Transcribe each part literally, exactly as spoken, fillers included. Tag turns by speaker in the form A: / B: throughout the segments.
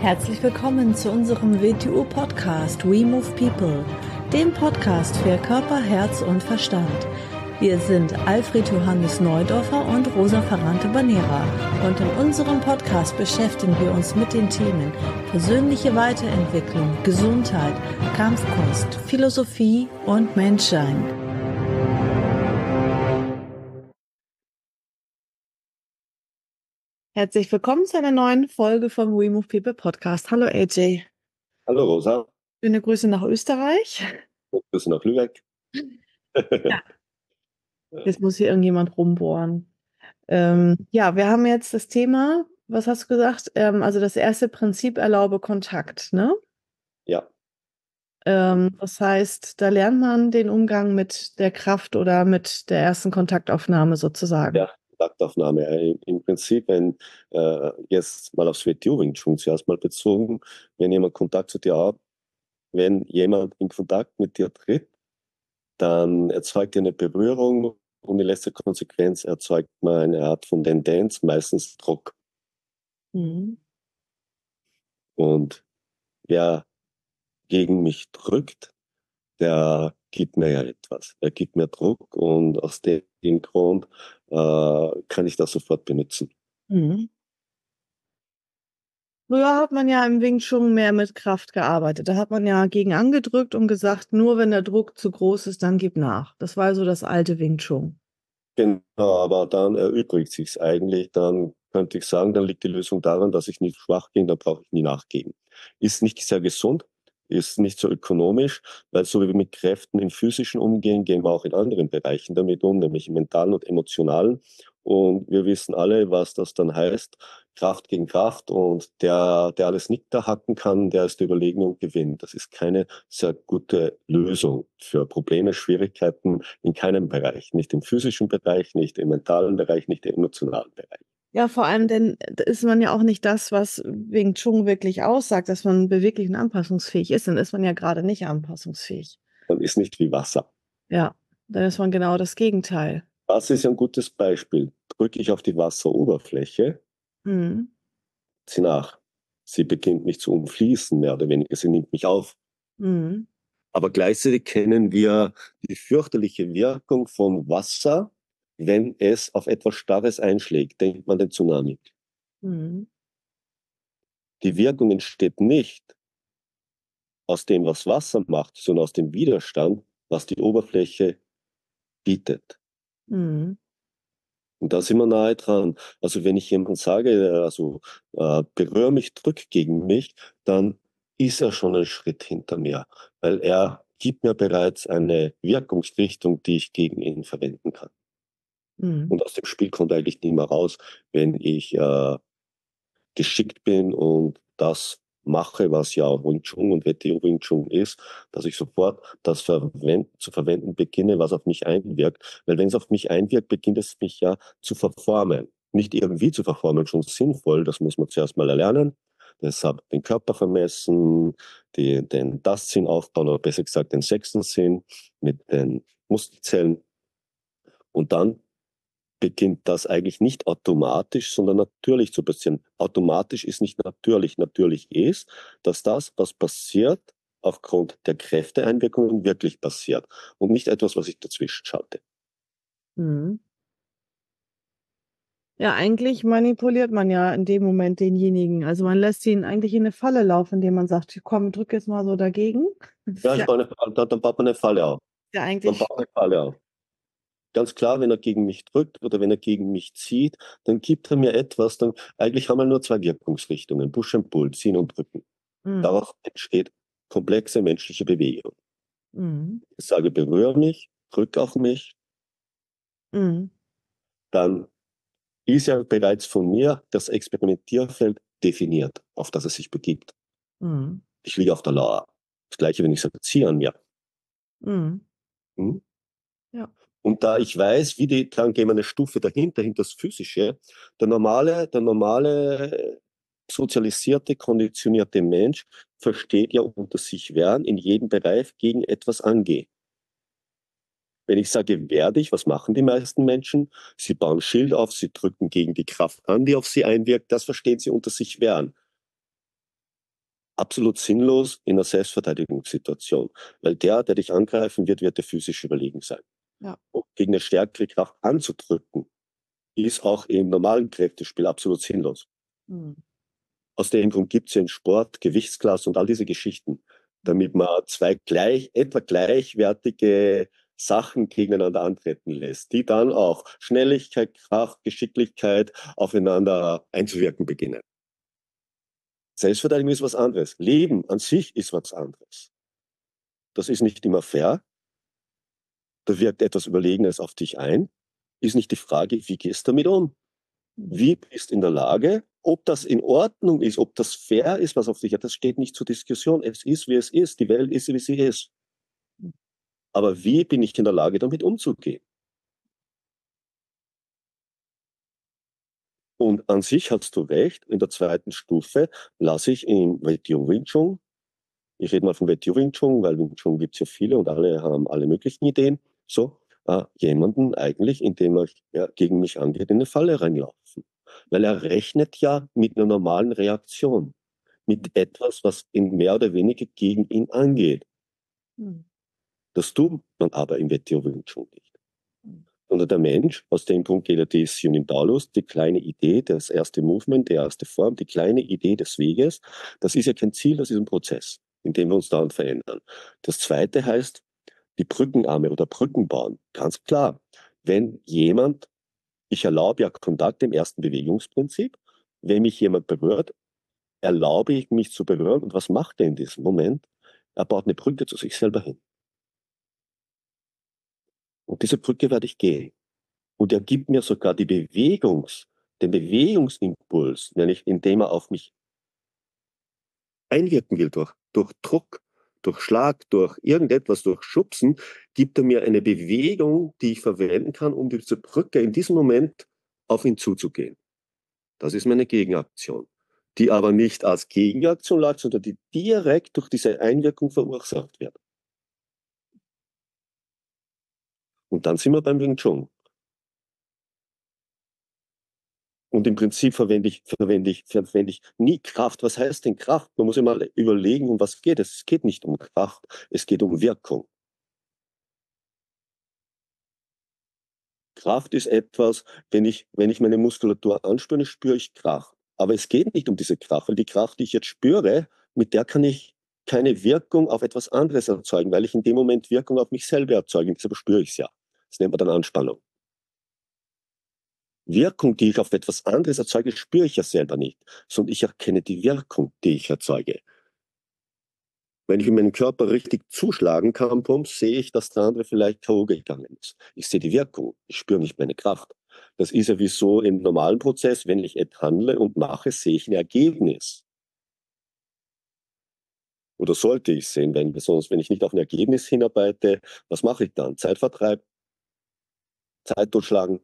A: Herzlich willkommen zu unserem W T U-Podcast We Move People, dem Podcast für Körper, Herz und Verstand. Wir sind Alfred Johannes Neudorfer und Rosa Ferrante-Banera und in unserem Podcast beschäftigen wir uns mit den Themen persönliche Weiterentwicklung, Gesundheit, Kampfkunst, Philosophie und Menschsein. Herzlich willkommen zu einer neuen Folge vom We Move People Podcast. Hallo A J.
B: Hallo Rosa.
A: Schöne Grüße nach Österreich.
B: Grüße nach Lübeck.
A: Ja. Jetzt muss hier irgendjemand rumbohren. Ähm, ja, wir haben jetzt das Thema, was hast du gesagt? Ähm, also das erste Prinzip, erlaube Kontakt, ne?
B: Ja.
A: Ähm, das heißt, da lernt man den Umgang mit der Kraft oder mit der ersten Kontaktaufnahme sozusagen.
B: Ja, Kontaktaufnahme. Äh, Im Prinzip, wenn äh, jetzt mal aufs W T U Wing Chun zuerst mal bezogen, wenn jemand Kontakt zu dir hat, wenn jemand in Kontakt mit dir tritt, dann erzeugt er eine Berührung und in letzter Konsequenz erzeugt man eine Art von Tendenz, meistens Druck.
A: Mhm.
B: Und wer gegen mich drückt, der gibt mir ja etwas. Er gibt mir Druck und aus dem Grund äh, kann ich das sofort benutzen.
A: Mhm. Früher hat man ja im Wing Chun mehr mit Kraft gearbeitet. Da hat man ja gegen angedrückt und gesagt, nur wenn der Druck zu groß ist, dann gib nach. Das war so das alte Wing Chun.
B: Genau, aber dann erübrigt sich's eigentlich. Dann könnte ich sagen, dann liegt die Lösung daran, dass ich nicht schwach bin, da brauche ich nie nachgeben. Ist nicht sehr gesund, ist nicht so ökonomisch, weil so wie wir mit Kräften im physischen umgehen, gehen wir auch in anderen Bereichen damit um, nämlich im mentalen und emotionalen. Und wir wissen alle, was das dann heißt. Kraft gegen Kraft und der, der alles niederhacken kann, der ist überlegen und gewinnt. Das ist keine sehr gute Lösung für Probleme, Schwierigkeiten in keinem Bereich. Nicht im physischen Bereich, nicht im mentalen Bereich, nicht im emotionalen Bereich.
A: Ja, vor allem, denn ist man ja auch nicht das, was Wing Chun wirklich aussagt, dass man beweglich und anpassungsfähig ist. Dann ist man ja gerade nicht anpassungsfähig.
B: Man ist nicht wie Wasser.
A: Ja, dann ist man genau das Gegenteil.
B: Wasser ist ein gutes Beispiel. Drücke ich auf die Wasseroberfläche,
A: Mhm.
B: sie nach. Sie beginnt mich zu umfließen, mehr oder weniger. Sie nimmt mich auf.
A: Mhm.
B: Aber gleichzeitig kennen wir die fürchterliche Wirkung von Wasser, wenn es auf etwas Starres einschlägt. Denkt man den Tsunami.
A: Mhm.
B: Die Wirkung entsteht nicht aus dem, was Wasser macht, sondern aus dem Widerstand, was die Oberfläche bietet.
A: Mhm.
B: Und da sind wir nahe dran. Also wenn ich jemandem sage, also äh, berühre mich, drück gegen mich, dann ist er schon einen Schritt hinter mir, weil er gibt mir bereits eine Wirkungsrichtung, die ich gegen ihn verwenden kann.
A: Mhm.
B: Und aus dem Spiel kommt eigentlich nicht mehr raus, wenn ich äh, geschickt bin und das mache, was ja auch Wing Chun und W T U Wing Chun ist, dass ich sofort das verwend zu verwenden beginne, was auf mich einwirkt. Weil wenn es auf mich einwirkt, beginnt es mich ja zu verformen. Nicht irgendwie zu verformen, schon sinnvoll, das muss man zuerst mal erlernen. Deshalb den Körper vermessen, die, den Das-Sinn aufbauen, oder besser gesagt den sechsten Sinn mit den Muskelzellen. Und dann beginnt das eigentlich nicht automatisch, sondern natürlich zu passieren. Automatisch ist nicht natürlich. Natürlich ist, dass das, was passiert, aufgrund der Kräfteeinwirkungen wirklich passiert und nicht etwas, was ich dazwischen schalte.
A: Mhm. Ja, eigentlich manipuliert man ja in dem Moment denjenigen. Also man lässt ihn eigentlich in eine Falle laufen, indem man sagt, komm, drück jetzt mal so dagegen. Das
B: Ja,
A: ist
B: ich
A: ja,
B: baue eine, dann, dann baut man eine Falle auf.
A: ja
B: Man
A: eigentlich.
B: baut eine Falle auf. Ganz klar, wenn er gegen mich drückt oder wenn er gegen mich zieht, dann gibt er mir etwas. Dann, eigentlich haben wir nur zwei Wirkungsrichtungen, Push and Pull, ziehen und drücken.
A: Mhm.
B: Daraus entsteht komplexe menschliche Bewegung.
A: Mhm.
B: Ich sage, berühre mich, drück auf mich,
A: Mhm.
B: dann ist ja bereits von mir das Experimentierfeld definiert, auf das es sich begibt.
A: Mhm.
B: Ich liege auf der Lauer. Das Gleiche, wenn ich sage, zieh an mir.
A: Mhm.
B: Hm?
A: Ja.
B: Und da ich weiß, wie die, dann gehen wir eine Stufe dahinter, hinter das Physische, der normale, der normale sozialisierte, konditionierte Mensch versteht ja unter sich wehren in jedem Bereich gegen etwas angehen. Wenn ich sage, werde ich, was machen die meisten Menschen? Sie bauen Schild auf, sie drücken gegen die Kraft an, die auf sie einwirkt. Das verstehen sie unter sich wehren. absolut sinnlos in einer Selbstverteidigungssituation, weil der, der dich angreifen wird, wird dir physisch überlegen sein.
A: Ja.
B: Und gegen eine stärkere Kraft anzudrücken, ist auch im normalen Kräftespiel absolut sinnlos.
A: Hm.
B: Aus dem Grund gibt es ja in Sport, Gewichtsklasse und all diese Geschichten, damit man zwei gleich, etwa gleichwertige Sachen gegeneinander antreten lässt, die dann auch Schnelligkeit, Kraft, Geschicklichkeit aufeinander einzuwirken beginnen. Selbstverteidigung ist was anderes. Leben an sich ist was anderes. Das ist nicht immer fair. Da wirkt etwas Überlegenes auf dich ein. Ist nicht die Frage, wie gehst du damit um? Wie bist du in der Lage, ob das in Ordnung ist, ob das fair ist, was auf dich hat, das steht nicht zur Diskussion. Es ist, wie es ist. Die Welt ist, wie sie ist. Aber wie bin ich in der Lage, damit umzugehen? Und an sich hast du recht, in der zweiten Stufe lasse ich im WTO Wing Chun, ich rede mal von WTO Wing Chun, weil Wing Chun gibt es ja viele und alle haben alle möglichen Ideen, so, äh, jemanden eigentlich, indem er ja, gegen mich angeht, in eine Falle reinlaufen. Weil er rechnet ja mit einer normalen Reaktion, mit etwas, was in mehr oder weniger gegen ihn angeht.
A: Hm.
B: Das tut man aber im WTO Wing Chun nicht.
A: Hm.
B: Sondern der Mensch, aus dem Punkt geht er die Unimdaulus, die kleine Idee, das erste Movement, die erste Form, die kleine Idee des Weges, das ist ja kein Ziel, das ist ein Prozess, in dem wir uns dauernd verändern. Das zweite heißt, die Brückenarme oder Brücken bauen. Ganz klar, wenn jemand, ich erlaube ja Kontakt im ersten Bewegungsprinzip, wenn mich jemand berührt, erlaube ich mich zu berühren und was macht er in diesem Moment? Er baut eine Brücke zu sich selber hin. Und diese Brücke werde ich gehen. Und er gibt mir sogar die Bewegungs, den Bewegungsimpuls, nämlich indem er auf mich einwirken will, durch, durch Druck, durch Schlag, durch irgendetwas, durch Schubsen, gibt er mir eine Bewegung, die ich verwenden kann, um diese Brücke in diesem Moment auf ihn zuzugehen. Das ist meine Gegenaktion, die aber nicht als Gegenaktion läuft, sondern die direkt durch diese Einwirkung verursacht wird. Und dann sind wir beim Wing Chun. Und im Prinzip verwende ich, verwende ich, verwende ich nie Kraft. Was heißt denn Kraft? Man muss immer überlegen, um was geht es. Es geht nicht um Kraft, es geht um Wirkung. Kraft ist etwas, wenn ich, wenn ich meine Muskulatur anspüre, spüre ich Kraft. Aber es geht nicht um diese Kraft, weil die Kraft, die ich jetzt spüre, mit der kann ich keine Wirkung auf etwas anderes erzeugen, weil ich in dem Moment Wirkung auf mich selber erzeuge. Deshalb spüre ich es ja. Das nennt man dann Anspannung. Wirkung, die ich auf etwas anderes erzeuge, spüre ich ja selber nicht, sondern ich erkenne die Wirkung, die ich erzeuge. Wenn ich in meinen Körper richtig zuschlagen kann, Pumps, sehe ich, dass der andere vielleicht K O gegangen ist. Ich sehe die Wirkung, ich spüre nicht meine Kraft. Das ist ja wie so im normalen Prozess, wenn ich etwas handle und mache, sehe ich ein Ergebnis. Oder sollte ich sehen, wenn, sonst, wenn ich nicht auf ein Ergebnis hinarbeite, was mache ich dann? Zeitvertreib, Zeit totschlagen.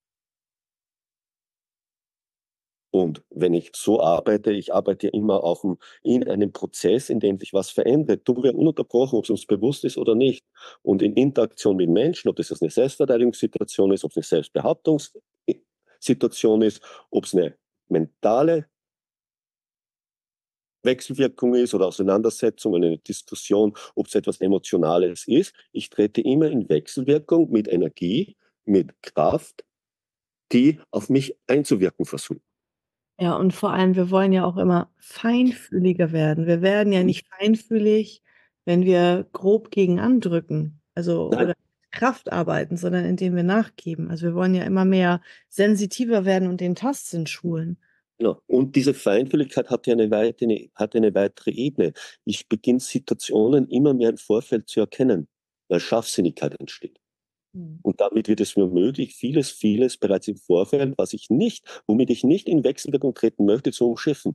B: Und wenn ich so arbeite, ich arbeite ja immer auf dem, in einem Prozess, in dem sich was verändert, tun wir ununterbrochen, ob es uns bewusst ist oder nicht. Und in Interaktion mit Menschen, ob das jetzt eine Selbstverteidigungssituation ist, ob es eine Selbstbehauptungssituation ist, ob es eine mentale Wechselwirkung ist oder Auseinandersetzung, eine Diskussion, ob es etwas Emotionales ist. Ich trete immer in Wechselwirkung mit Energie, mit Kraft, die auf mich einzuwirken versucht.
A: Ja, und vor allem, wir wollen ja auch immer feinfühliger werden. Wir werden ja nicht feinfühlig, wenn wir grob gegen andrücken, also
B: Nein,
A: oder Kraft arbeiten, sondern indem wir nachgeben. Also wir wollen ja immer mehr sensitiver werden und den Tastsinn schulen.
B: genau. Und diese Feinfühligkeit hat ja eine, weitere, hat eine weitere Ebene. Ich beginne Situationen immer mehr im Vorfeld zu erkennen, weil Scharfsinnigkeit entsteht.
A: Hm.
B: Und damit wird es mir möglich, vieles, vieles bereits im Vorfeld, was ich nicht, womit ich nicht in Wechselwirkung treten möchte, zu umschiffen.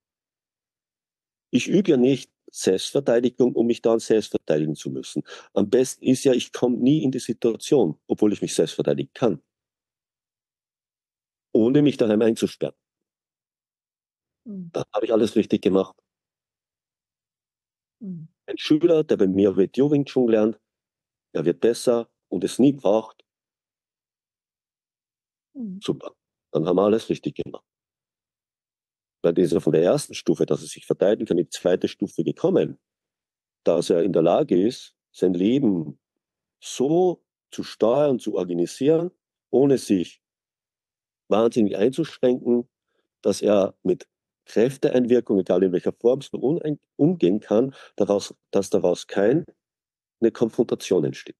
B: Ich übe ja nicht Selbstverteidigung, um mich dann selbst verteidigen zu müssen. Am besten ist ja, ich komme nie in die Situation, obwohl ich mich selbst verteidigen kann, ohne mich daheim einzusperren.
A: Hm.
B: Dann habe ich alles richtig gemacht.
A: Hm.
B: Ein Schüler, der bei mir WTO Wing Chun lernt, er wird besser und es nie braucht,
A: Hm.
B: super. Dann haben wir alles richtig gemacht. Weil dieser von der ersten Stufe, dass er sich verteidigen kann, in die zweite Stufe gekommen, dass er in der Lage ist, sein Leben so zu steuern, zu organisieren, ohne sich wahnsinnig einzuschränken, dass er mit Kräfteeinwirkung, egal in welcher Form, so umgehen kann, daraus, dass daraus keine Konfrontation entsteht.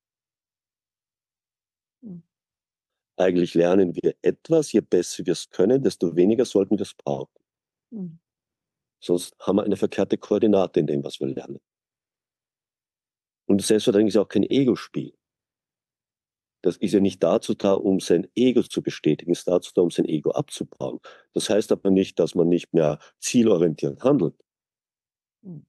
A: Mhm.
B: Eigentlich lernen wir etwas, je besser wir es können, desto weniger sollten wir es brauchen.
A: Mhm.
B: Sonst haben wir eine verkehrte Koordinate in dem, was wir lernen. Und selbstverständlich ist auch kein Ego-Spiel. Das ist ja nicht dazu da, um sein Ego zu bestätigen, ist dazu da, um sein Ego abzubauen. Das heißt aber nicht, dass man nicht mehr zielorientiert handelt.
A: Mhm.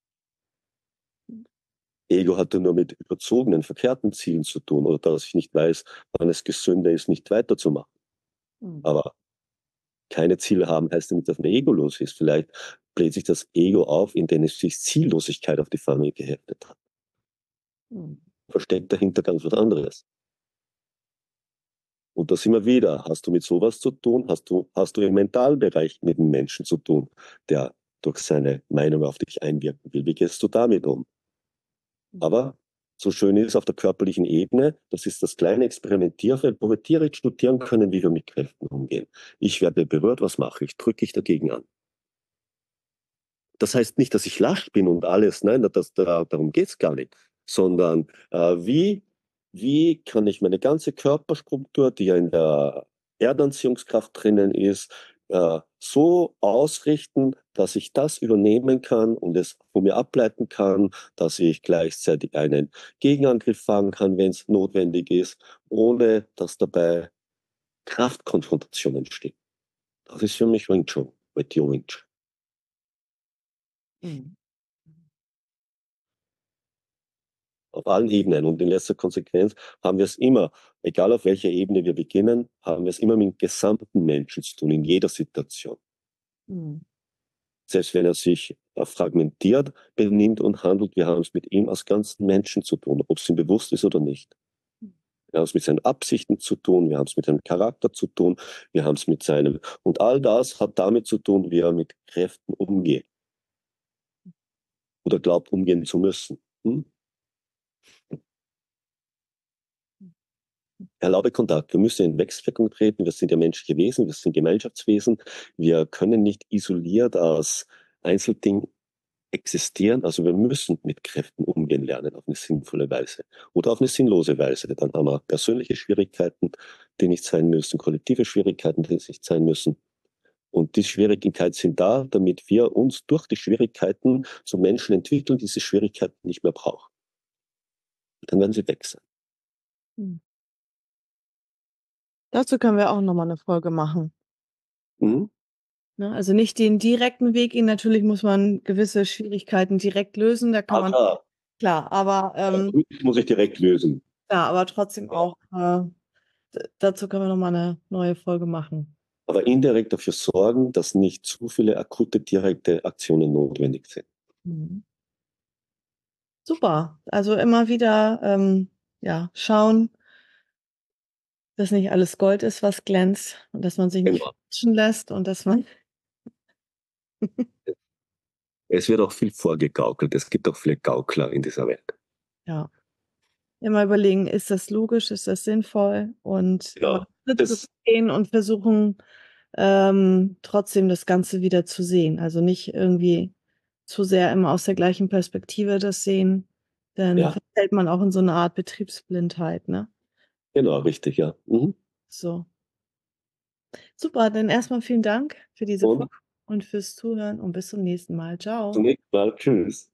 B: Ego hat ja nur mit überzogenen, verkehrten Zielen zu tun oder dass ich nicht weiß, wann es gesünder ist, nicht weiterzumachen.
A: Mhm.
B: Aber keine Ziele haben heißt ja nicht, dass man egolos ist. Vielleicht bläht sich das Ego auf, indem es sich Ziellosigkeit auf die Fahne geheftet hat.
A: Mhm.
B: Versteckt dahinter ganz was anderes. Und da sind wir wieder. Hast du mit sowas zu tun? Hast du, hast du im Mentalbereich mit einem Menschen zu tun, der durch seine Meinung auf dich einwirken will? Wie gehst du damit um? Aber so schön ist auf der körperlichen Ebene, das ist das kleine Experimentierfeld, wo wir direkt studieren können, wie wir mit Kräften umgehen. Ich werde berührt, was mache ich? Drücke ich dagegen an? Das heißt nicht, dass ich lasch bin und alles, nein, das, da, darum geht es gar nicht, sondern äh, wie, wie kann ich meine ganze Körperstruktur, die ja in der Erdanziehungskraft drinnen ist, äh, so ausrichten, dass ich das übernehmen kann und es von mir ableiten kann, dass ich gleichzeitig einen Gegenangriff fahren kann, wenn es notwendig ist, ohne dass dabei Kraftkonfrontation entsteht. Das ist für mich Wing Chun, mit Wing Chun.
A: Mhm.
B: Auf allen Ebenen. Und in letzter Konsequenz haben wir es immer, egal auf welcher Ebene wir beginnen, haben wir es immer mit dem gesamten Menschen zu tun, in jeder Situation.
A: Mhm.
B: Selbst wenn er sich fragmentiert benimmt und handelt, wir haben es mit ihm als ganzen Menschen zu tun, ob es ihm bewusst ist oder nicht. Wir haben es mit seinen Absichten zu tun, wir haben es mit seinem Charakter zu tun, wir haben es mit seinem... Und all das hat damit zu tun, wie er mit Kräften umgeht. Oder glaubt, umgehen zu müssen. Hm? Erlaube Kontakt. Wir müssen in Wechselwirkung treten. Wir sind ja menschliche Wesen, wir sind Gemeinschaftswesen. Wir können nicht isoliert als Einzelding existieren. Also wir müssen mit Kräften umgehen lernen auf eine sinnvolle Weise oder auf eine sinnlose Weise. Dann haben wir persönliche Schwierigkeiten, die nicht sein müssen, kollektive Schwierigkeiten, die nicht sein müssen. Und die Schwierigkeiten sind da, damit wir uns durch die Schwierigkeiten zu Menschen entwickeln, die diese Schwierigkeiten nicht mehr brauchen. Dann werden sie weg sein.
A: Mhm. Dazu können wir auch nochmal eine Folge machen.
B: Mhm.
A: Ne? Also nicht den direkten Weg gehen. Natürlich muss man gewisse Schwierigkeiten direkt lösen. Da kann
B: Ah,
A: man,
B: klar.
A: klar, aber, ähm,
B: Das muss ich direkt lösen.
A: ja, aber trotzdem auch, äh, d- dazu können wir nochmal eine neue Folge machen.
B: Aber indirekt dafür sorgen, dass nicht zu viele akute, direkte Aktionen notwendig sind.
A: Mhm. Super. Also immer wieder ähm, ja, schauen, dass nicht alles Gold ist, was glänzt und dass man sich nicht
B: Genau.
A: verarschen lässt und dass man
B: Es wird auch viel vorgegaukelt. Es gibt auch viele Gaukler in dieser Welt.
A: ja, immer überlegen, ist das logisch, ist das sinnvoll und immer
B: Ja,
A: Schritt für
B: das,
A: Schritt gehen und versuchen ähm, trotzdem das Ganze wieder zu sehen. Also nicht irgendwie zu sehr immer aus der gleichen Perspektive das sehen, dann
B: ja,
A: verfällt man auch in so eine Art Betriebsblindheit, ne?
B: genau, richtig, ja. Mhm.
A: So. Super, dann erstmal vielen Dank für diese
B: Und
A: Folge und fürs Zuhören und bis zum nächsten Mal. Ciao.
B: zunächst mal, tschüss.